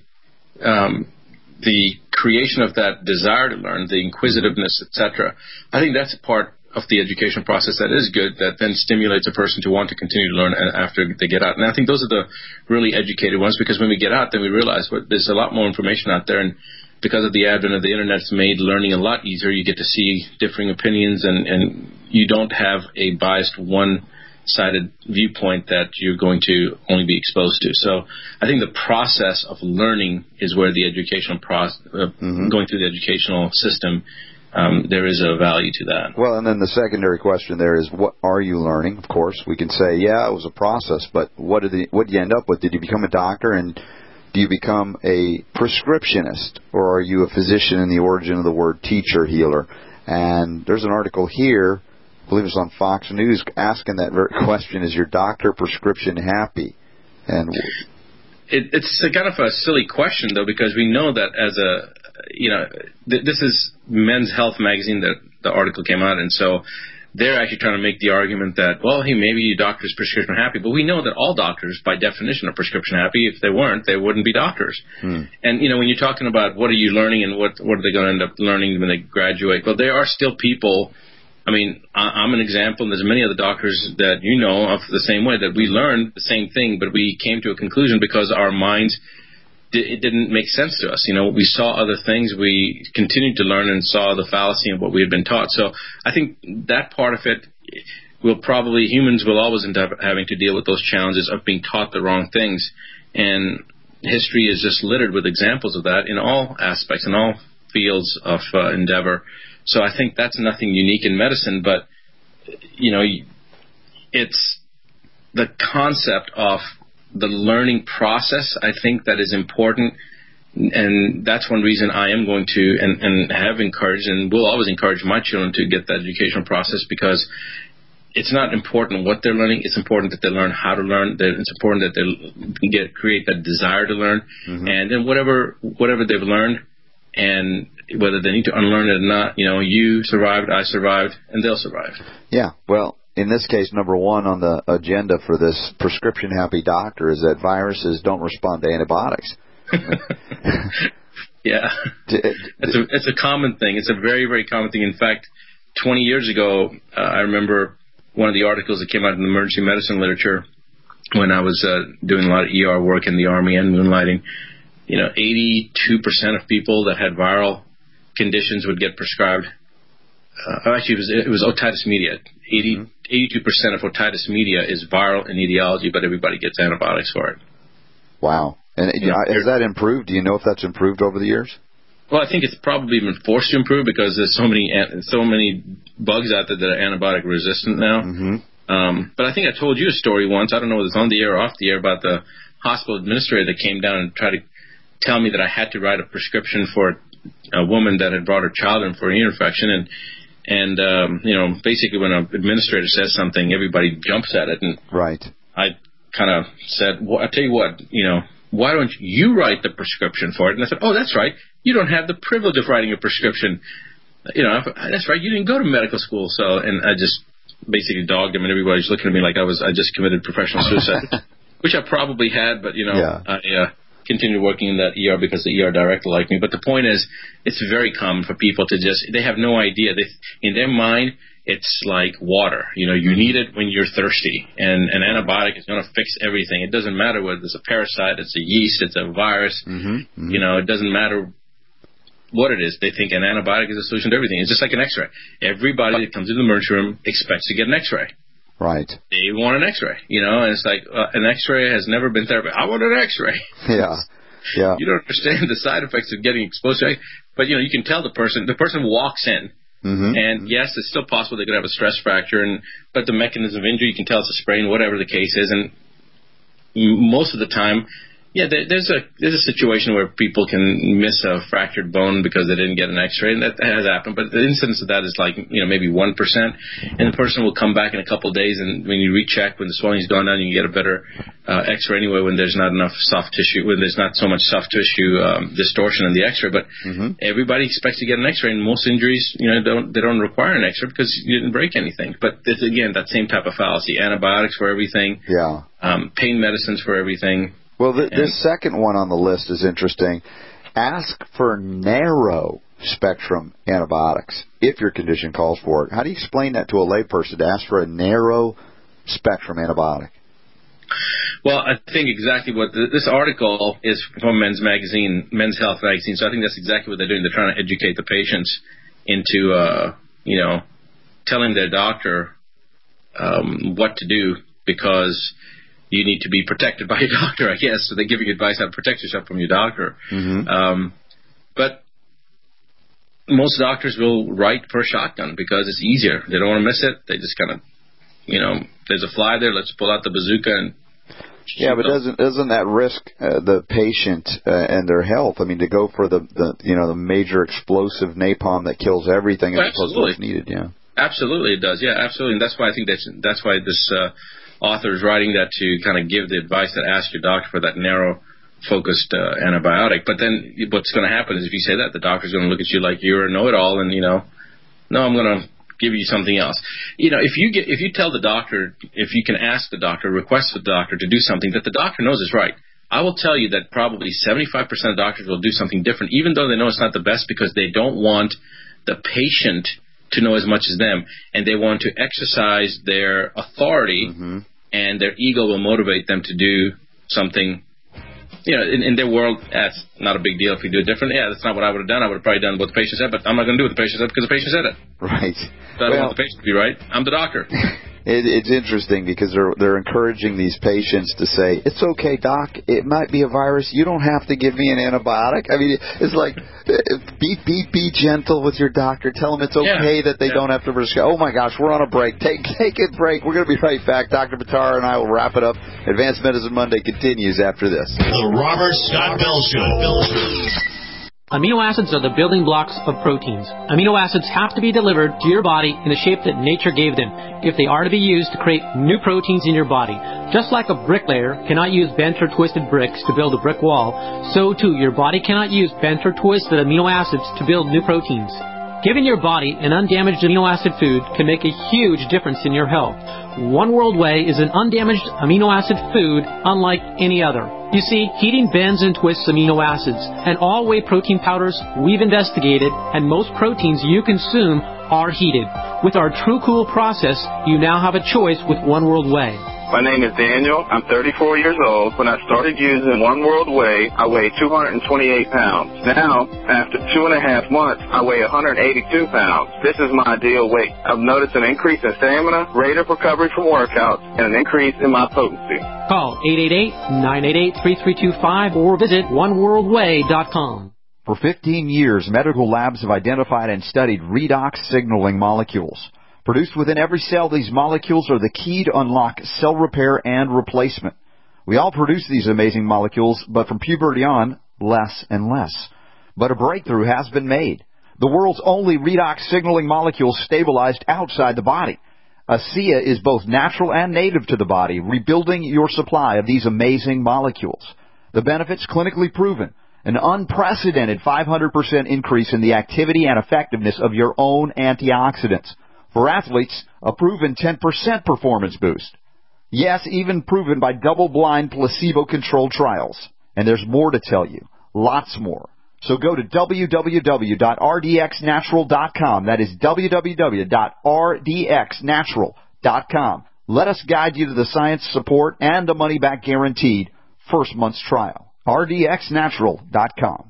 the creation of that desire to learn, the inquisitiveness, etc., I think that's a part of the education process that is good, that then stimulates a person to want to continue to learn after they get out. And I think those are the really educated ones, because when we get out, then we realize there's a lot more information out there, and because of the advent of the Internet, it's made learning a lot easier. You get to see differing opinions, and you don't have a biased one-sided viewpoint that you're going to only be exposed to. So I think the process of learning is where the educational going through the educational system, there is a value to that. Well, and then the secondary question there is, what are you learning? Of course, we can say, yeah, it was a process, but what did you end up with? Did you become a doctor, and do you become a prescriptionist, or are you a physician in the origin of the word teacher, healer? And there's an article here, I believe it's on Fox News, asking that very question, is your doctor prescription happy? And it's a kind of a silly question, though, because we know that as this is Men's Health magazine that the article came out, and so they're actually trying to make the argument that, well, maybe your doctor's prescription happy, but we know that all doctors, by definition, are prescription happy. If they weren't, they wouldn't be doctors. And, when you're talking about what are you learning and what are they going to end up learning when they graduate, well, there are still people. I'm an example, and there's many other doctors that you know of the same way, that we learned the same thing, but we came to a conclusion because our minds, it didn't make sense to us. We saw other things. We continued to learn and saw the fallacy of what we had been taught. So I think that part of it humans will always end up having to deal with those challenges of being taught the wrong things. And history is just littered with examples of that in all aspects, in all fields of endeavor. So I think that's nothing unique in medicine, but, it's the concept of the learning process, I think, that is important, and that's one reason I am going to and have encouraged and will always encourage my children to get the educational process, because it's not important what they're learning. It's important that they learn how to learn. It's important that they create that desire to learn, and then whatever they've learned, and whether they need to unlearn it or not, you survived, I survived, and they'll survive. Yeah, well, in this case, number one on the agenda for this prescription-happy doctor is that viruses don't respond to antibiotics. Yeah. It's a common thing. It's a very, very common thing. In fact, 20 years ago, I remember one of the articles that came out in the emergency medicine literature when I was doing a lot of ER work in the Army and moonlighting. 82% of people that had viral conditions would get prescribed. Actually, it was otitis media. 82% of otitis media is viral in etiology, but everybody gets antibiotics for it. Wow. And has that improved? Do you know if that's improved over the years? Well, I think it's probably been forced to improve because there's so many bugs out there that are antibiotic resistant now. But I think I told you a story once. I don't know whether it's on the air or off the air, about the hospital administrator that came down and tried to tell me that I had to write a prescription for a woman that had brought her child in for an ear infection, and basically when an administrator says something, everybody jumps at it. And right. I kind of said, well, I'll tell you what, why don't you write the prescription for it? And I said, oh, that's right. You don't have the privilege of writing a prescription. That's right. You didn't go to medical school. So, and I just basically dogged him, and everybody's looking at me like I just committed professional suicide, which I probably had, but, I continued working in that ER because the ER director liked me. But the point is, it's very common for people to they have no idea. In their mind, it's like water. You need it when you're thirsty, and an antibiotic is going to fix everything. It doesn't matter whether it's a parasite, it's a yeast, it's a virus. It doesn't matter what it is. They think an antibiotic is a solution to everything. It's just like an X-ray. Everybody that comes into the emergency room expects to get an X-ray. Right. They want an X-ray, and it's like an X-ray has never been therapy. I want an X-ray. Yeah. You don't understand the side effects of getting exposed to it, but you can tell the person walks in, and yes, it's still possible they could have a stress fracture, but the mechanism of injury, you can tell it's a sprain, whatever the case is, and most of the time, there's a situation where people can miss a fractured bone because they didn't get an X-ray, and that has happened. But the incidence of that is like maybe 1%, and the person will come back in a couple of days, and when you recheck, when the swelling's gone down, you can get a better X-ray anyway when there's not enough soft tissue, when there's not so much soft tissue distortion in the X-ray. But everybody expects to get an X-ray, and most injuries, they don't require an X-ray because you didn't break anything. But it's, again, that same type of fallacy: antibiotics for everything, pain medicines for everything. Well, this second one on the list is interesting. Ask for narrow-spectrum antibiotics if your condition calls for it. How do you explain that to a layperson, to ask for a narrow-spectrum antibiotic? Well, I think exactly what this article is from Men's Health magazine, so I think that's exactly what they're doing. They're trying to educate the patients into, telling their doctor what to do, because you need to be protected by your doctor, I guess. So they're giving advice how to protect yourself from your doctor. But most doctors will write for a shotgun because it's easier. They don't want to miss it. They just kind of, there's a fly there, let's pull out the bazooka and yeah, but doesn't that risk the patient and their health? I mean, to go for the major explosive napalm that kills everything as opposed to what's needed. Yeah, absolutely it does. Yeah, absolutely, and that's why I think that's why this authors writing that to kind of give the advice that ask your doctor for that narrow-focused antibiotic. But then what's going to happen is if you say that, the doctor's going to look at you like you're a know-it-all and, no, I'm going to give you something else. If you tell the doctor, if you can ask the doctor, request the doctor to do something that the doctor knows is right, I will tell you that probably 75% of doctors will do something different, even though they know it's not the best, because they don't want the patient to know as much as them, and they want to exercise their authority, and their ego will motivate them to do something. In their world, that's not a big deal if we do it different. Yeah, that's not what I would have done. I would have probably done what the patient said, but I'm not going to do what the patient said because the patient said it. Right. So I don't want the patient to be right. I'm the doctor. It's interesting because they're encouraging these patients to say, it's okay, doc, it might be a virus. You don't have to give me an antibiotic. I mean, it's like, be gentle with your doctor. Tell them it's okay that they don't have to prescribe. Oh, my gosh, we're on a break. Take a break. We're going to be right back. Dr. Buttar and I will wrap it up. Advanced Medicine Monday continues after this. The Robert Scott Bell Show. Amino acids are the building blocks of proteins. Amino acids have to be delivered to your body in the shape that nature gave them if they are to be used to create new proteins in your body. Just like a bricklayer cannot use bent or twisted bricks to build a brick wall, so too your body cannot use bent or twisted amino acids to build new proteins. Giving your body an undamaged amino acid food can make a huge difference in your health. One World Whey is an undamaged amino acid food unlike any other. You see, heating bends and twists amino acids, and all whey protein powders we've investigated, and most proteins you consume are heated. With our True Cool process, you now have a choice with One World Whey. My name is Daniel. I'm 34 years old. When I started using One World Whey, I weighed 228 pounds. Now, after 2.5 months, I weigh 182 pounds. This is my ideal weight. I've noticed an increase in stamina, rate of recovery from workouts, and an increase in my potency. Call 888-988-3325 or visit oneworldwhey.com. For 15 years, medical labs have identified and studied redox signaling molecules. Produced within every cell, these molecules are the key to unlock cell repair and replacement. We all produce these amazing molecules, but from puberty on, less and less. But a breakthrough has been made. The world's only redox signaling molecule stabilized outside the body. ASEA is both natural and native to the body, rebuilding your supply of these amazing molecules. The benefits clinically proven. An unprecedented 500% increase in the activity and effectiveness of your own antioxidants. For athletes, a proven 10% performance boost. Yes, even proven by double-blind placebo-controlled trials. And there's more to tell you. Lots more. So go to www.rdxnatural.com. That is www.rdxnatural.com. Let us guide you to the science support and the money-back guaranteed first month's trial. rdxnatural.com.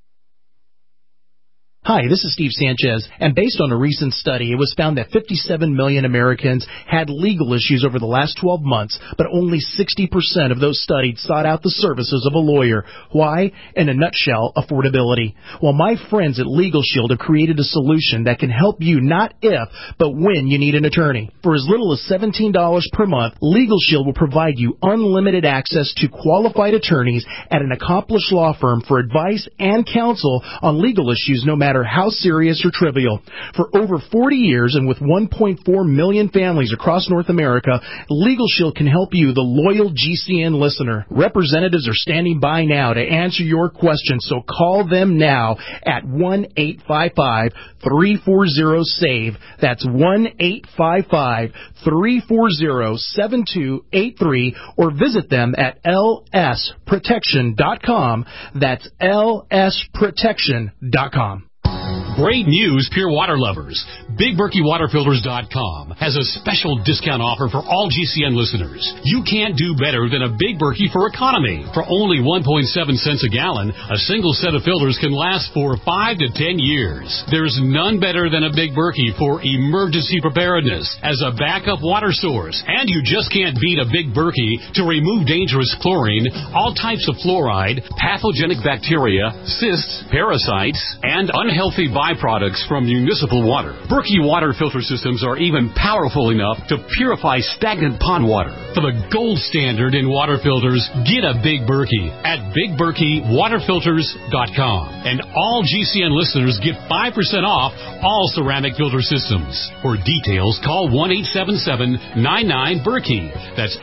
Hi, this is Steve Sanchez, and based on a recent study, it was found that 57 million Americans had legal issues over the last 12 months, but only 60% of those studied sought out the services of a lawyer. Why? In a nutshell, affordability. Well, my friends at Legal Shield have created a solution that can help you not if, but when you need an attorney. For as little as $17 per month, Legal Shield will provide you unlimited access to qualified attorneys at an accomplished law firm for advice and counsel on legal issues no matter how serious or trivial. For over 40 years and with 1.4 million families across North America, Legal Shield can help you, the loyal GCN listener. Representatives are standing by now to answer your questions, so call them now at 1-855-340-SAVE. That's 1-855-340-7283, or visit them at lsprotection.com. That's lsprotection.com. Great news, Pure Water lovers. BigBerkeyWaterFilters.com has a special discount offer for all GCN listeners. You can't do better than a Big Berkey for economy. For only 1.7 cents a gallon, a single set of filters can last for 5 to 10 years. There's none better than a Big Berkey for emergency preparedness as a backup water source. And you just can't beat a Big Berkey to remove dangerous chlorine, all types of fluoride, pathogenic bacteria, cysts, parasites, and unhealthy body byproducts from municipal water. Berkey water filter systems are even powerful enough to purify stagnant pond water. For the gold standard in water filters, get a Big Berkey at BigBerkeyWaterFilters.com. And all GCN listeners get 5% off all ceramic filter systems. For details, call 1-877-99-BERKEY. That's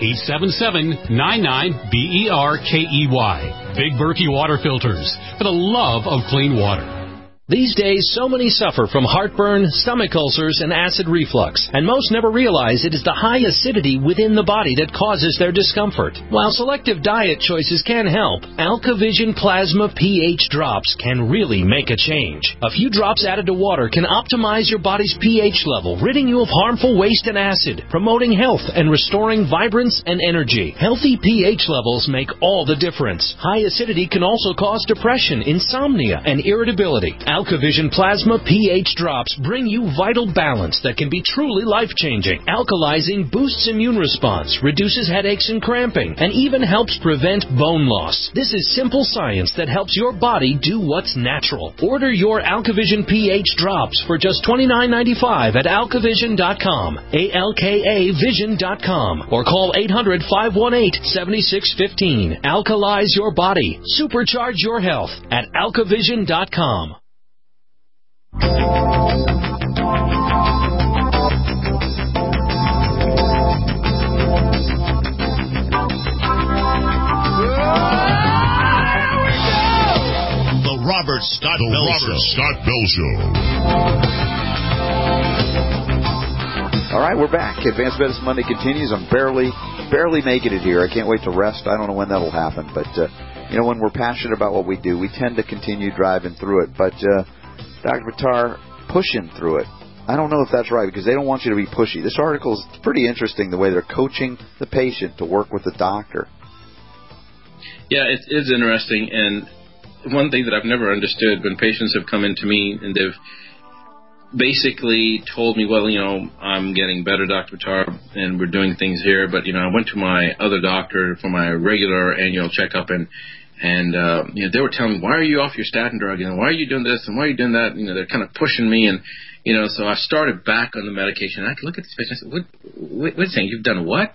877-99-BERKEY. Big Berkey Water Filters, for the love of clean water. These days, so many suffer from heartburn, stomach ulcers, and acid reflux, and most never realize it is the high acidity within the body that causes their discomfort. While selective diet choices can help, AlkaVision Plasma pH drops can really make a change. A few drops added to water can optimize your body's pH level, ridding you of harmful waste and acid, promoting health and restoring vibrance and energy. Healthy pH levels make all the difference. High acidity can also cause depression, insomnia, and irritability. AlkaVision Plasma pH drops bring you vital balance that can be truly life-changing. Alkalizing boosts immune response, reduces headaches and cramping, and even helps prevent bone loss. This is simple science that helps your body do what's natural. Order your AlkaVision pH drops for just $29.95 at alkavision.com, ALKAvision.com, or call 800-518-7615. Alkalize your body. Supercharge your health at alkavision.com. Robert Scott Bell Show. All right, we're back. Advanced Medicine Monday continues. I'm barely making it here. I can't wait to rest. I don't know when that'll happen, but when we're passionate about what we do, we tend to continue driving through it. But Dr. Buttar, pushing through it. I don't know if that's right, because they don't want you to be pushy. This article is pretty interesting, the way they're coaching the patient to work with the doctor. Yeah, it is interesting, and one thing that I've never understood when patients have come into me and they've basically told me, well, I'm getting better, Dr. Buttar, and we're doing things here, but, I went to my other doctor for my regular annual checkup, and they were telling me, why are you off your statin drug? Why are you doing this and why are you doing that? They're kind of pushing me, and, so I started back on the medication. I could look at this patient and I said, wait a second, you've done what?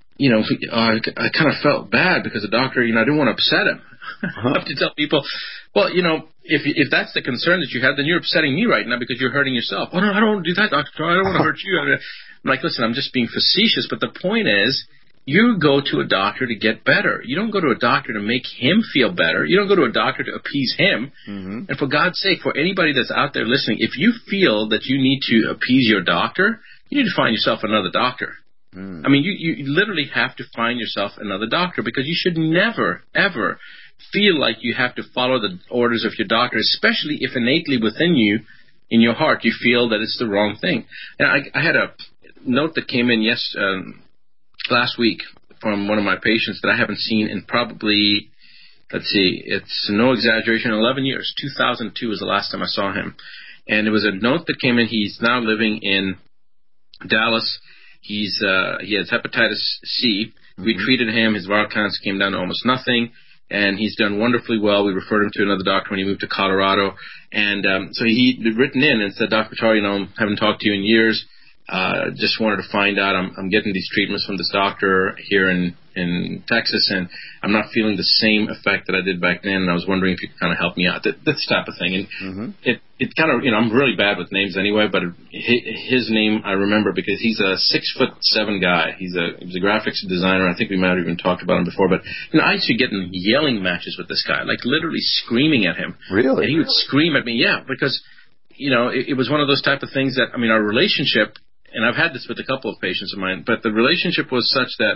I kind of felt bad because the doctor, I didn't want to upset him. I have to tell people, well, if that's the concern that you have, then you're upsetting me right now because you're hurting yourself. Oh, no, I don't want to do that, Doctor. I don't want to hurt you. I'm like, listen, I'm just being facetious, but the point is, you go to a doctor to get better. You don't go to a doctor to make him feel better. You don't go to a doctor to appease him. Mm-hmm. And for God's sake, for anybody that's out there listening, if you feel that you need to appease your doctor, you need to find yourself another doctor. I mean, you literally have to find yourself another doctor, because you should never, ever feel like you have to follow the orders of your doctor, especially if innately within you, in your heart, you feel that it's the wrong thing. And I had a note that came in last week from one of my patients that I haven't seen in probably, it's no exaggeration, 11 years. 2002 was the last time I saw him. And it was a note that came in. He's now living in Dallas. He has hepatitis C. Mm-hmm. We treated him. His viral counts came down to almost nothing, and he's done wonderfully well. We referred him to another doctor when he moved to Colorado. And so he'd written in and said, Dr. Buttar, haven't talked to you in years. Just wanted to find out. I'm getting these treatments from this doctor here in Texas, and I'm not feeling the same effect that I did back then, and I was wondering if you could kind of help me out. This type of thing. And it kind of, I'm really bad with names anyway, but his name I remember because he's a 6'7" guy. He was a graphics designer. I think we might have even talked about him before, but I used to get in yelling matches with this guy, like literally screaming at him. Really? And he would scream at me, yeah, because it was one of those type of things that, our relationship, and I've had this with a couple of patients of mine, but the relationship was such that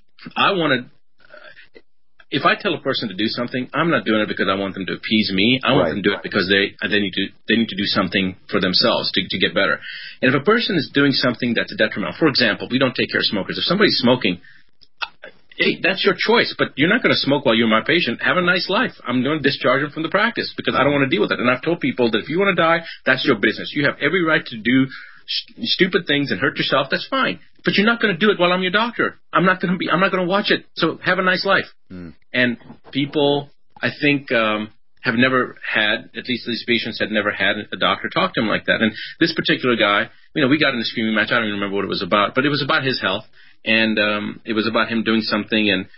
if I tell a person to do something, I'm not doing it because I want them to appease me. I want them to do it because they need to do something for themselves to get better. And if a person is doing something that's detrimental, for example, we don't take care of smokers. If somebody's smoking, hey, that's your choice, but you're not going to smoke while you're my patient. Have a nice life. I'm going to discharge him from the practice because I don't want to deal with it. And I've told people that if you want to die, that's your business. You have every right to do stupid things and hurt yourself. That's fine, but you're not going to do it while I'm your doctor. I'm not going to watch it. So have a nice life. And people, I think, have never had, at least these patients had never had a doctor talk to them like that. And this particular guy, we got in a screaming match. I don't even remember what it was about, but it was about his health, and it was about him doing something. And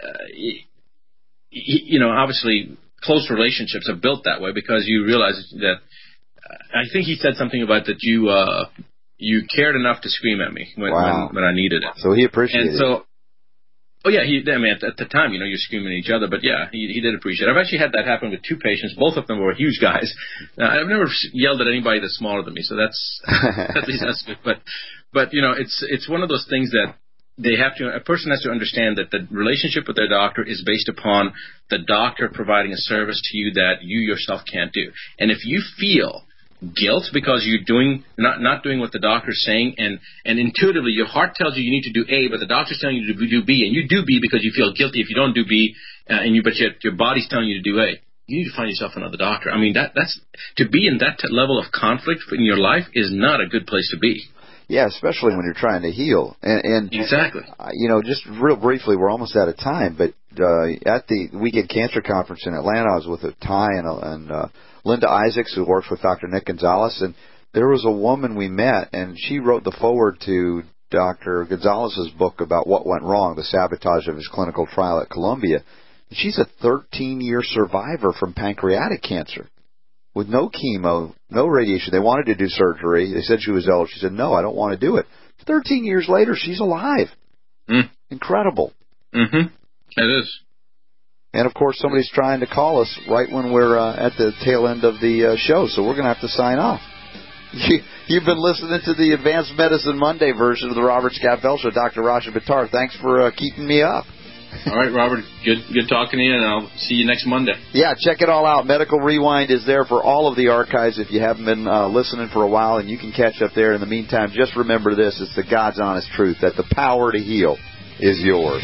obviously, close relationships are built that way because you realize that. I think he said something about that you cared enough to scream at me when I needed it. So he appreciated it. Oh, yeah, at the time, you're screaming at each other, but yeah, he did appreciate it. I've actually had that happen with two patients. Both of them were huge guys. I've never yelled at anybody that's smaller than me, so that's at least that's good. But it's one of those things that a person has to understand that the relationship with their doctor is based upon the doctor providing a service to you that you yourself can't do. And if you feel guilt because you're not doing what the doctor's saying, and intuitively your heart tells you need to do A, but the doctor's telling you to do B, and you do B because you feel guilty if you don't do B, but yet your body's telling you to do A. You need to find yourself another doctor. I mean, that's to be in that level of conflict in your life is not a good place to be. Yeah, especially when you're trying to heal. And exactly. Just real briefly, we're almost out of time, but at the Weekend Cancer Conference in Atlanta, I was with Ty and Linda Isaacs, who works with Dr. Nick Gonzalez, and there was a woman we met, and she wrote the foreword to Dr. Gonzalez's book about what went wrong, the sabotage of his clinical trial at Columbia. She's a 13-year survivor from pancreatic cancer with no chemo, no radiation. They wanted to do surgery. They said she was ill. She said, no, I don't want to do it. 13 years later, she's alive. Incredible. Mm-hmm. It is. And, of course, somebody's trying to call us right when we're at the tail end of the show, so we're going to have to sign off. You've been listening to the Advanced Medicine Monday version of the Robert Scott Bell Show. Dr. Rasha Buttar, thanks for keeping me up. All right, Robert. Good talking to you, and I'll see you next Monday. Yeah, check it all out. Medical Rewind is there for all of the archives if you haven't been listening for a while, and you can catch up there. In the meantime, just remember this. It's the God's honest truth, that the power to heal is yours.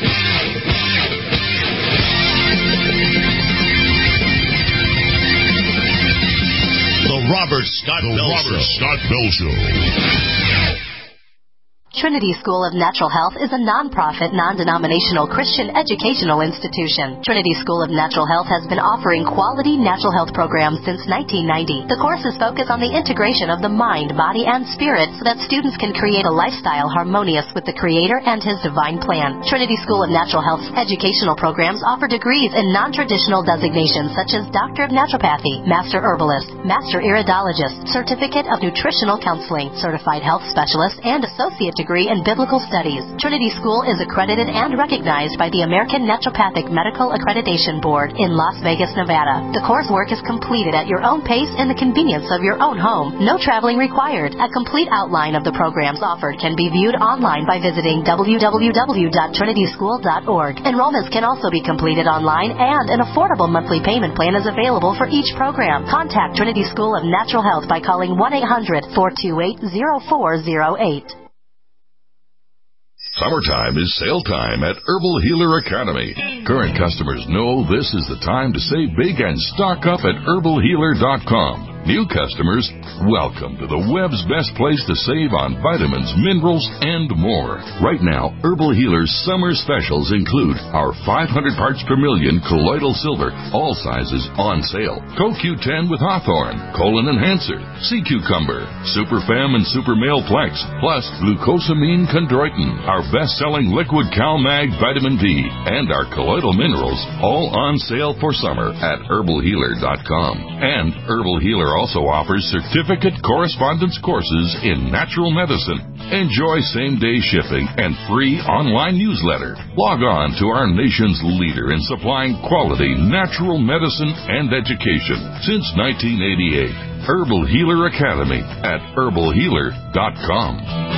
The Robert Scott Bell Show. Trinity School of Natural Health is a non-profit, non-denominational Christian educational institution. Trinity School of Natural Health has been offering quality natural health programs since 1990. The courses focus on the integration of the mind, body, and spirit so that students can create a lifestyle harmonious with the Creator and His divine plan. Trinity School of Natural Health's educational programs offer degrees in non-traditional designations such as Doctor of Naturopathy, Master Herbalist, Master Iridologist, Certificate of Nutritional Counseling, Certified Health Specialist, and Associate Degree in Biblical Studies. Trinity School is accredited and recognized by the American Naturopathic Medical Accreditation Board in Las Vegas, Nevada. The coursework is completed at your own pace in the convenience of your own home. No traveling required. A complete outline of the programs offered can be viewed online by visiting www.trinityschool.org. Enrollments can also be completed online, and an affordable monthly payment plan is available for each program. Contact Trinity School of Natural Health by calling 1-800-428-0408. Summertime is sale time at Herbal Healer Academy. Current customers know this is the time to save big and stock up at herbalhealer.com. New customers, welcome to the web's best place to save on vitamins, minerals, and more. Right now, Herbal Healer's summer specials include our 500 parts per million colloidal silver, all sizes on sale. CoQ10 with Hawthorne, Colon Enhancer, Sea Cucumber, Super Fem and Super Male Plex, plus Glucosamine Chondroitin, our best-selling liquid CalMag Vitamin D, and our colloidal minerals, all on sale for summer at herbalhealer.com. And Herbal Healer also offers certificate correspondence courses in natural medicine. Enjoy same-day shipping and free online newsletter. Log on to our nation's leader in supplying quality natural medicine and education since 1988. Herbal Healer Academy at herbalhealer.com.